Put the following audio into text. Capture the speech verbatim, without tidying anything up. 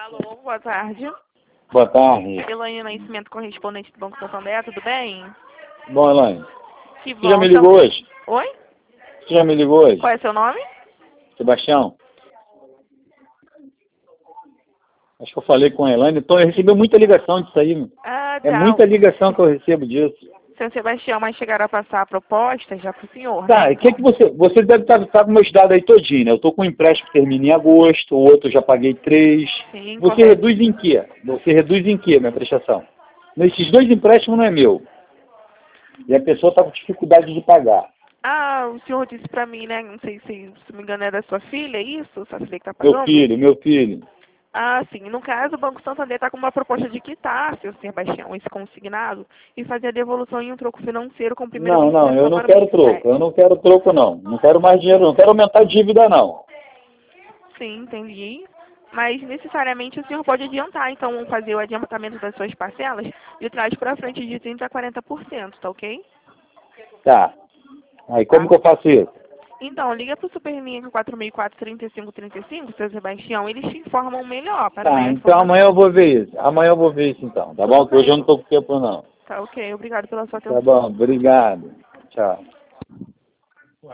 Alô, boa tarde. Boa tarde. Elaine Nascimento, correspondente do Banco Santander, tudo bem? Bom, Elaine. Que bom. Você já me ligou Então- hoje? Oi? Você já me ligou hoje? Qual é seu nome? Sebastião? Acho que eu falei com a Elaine. Então, eu recebi muita ligação disso aí. meu. Ah, É tá. muita ligação que eu recebo disso. Seu Sebastião, mas chegaram a passar a proposta já pro senhor, Tá, né? e o que que você... Você deve estar, estar com meus dados aí todinho, né? Eu tô com um empréstimo que termina em agosto, o outro eu já paguei três. Sim, Você correto. reduz em quê? Você reduz em quê, minha prestação? Nesses dois empréstimos não é meu. E a pessoa está com dificuldade de pagar. Ah, o senhor disse pra mim, né? Não sei se, se me engano, é da sua filha, é isso? Sua filha que tá Meu pagando? filho, meu filho. Ah, sim. No caso, o Banco Santander está com uma proposta de quitar, seu Sebastião, esse consignado e fazer a devolução em um troco financeiro com o primeiro Não, não, vencimento eu só não para o mês quero troco. sete. Eu não quero troco, não. Não quero mais dinheiro, não quero aumentar a dívida, não. Sim, entendi. Mas necessariamente o senhor pode adiantar, então, fazer o adiantamento das suas parcelas de trás para frente de trinta a quarenta por cento, tá ok? Tá. Aí como que eu faço isso? Então, liga para o Superlinha quatro mil e quatro, trinta e cinco, trinta e cinco, seu Sebastião, eles te informam melhor para Tá, maior então informação. amanhã eu vou ver isso. Amanhã eu vou ver isso então, tá bom? Tudo Que hoje eu bem. não tô com tempo, não. Tá ok, obrigado pela sua Tá atenção. bom, obrigado. Tchau.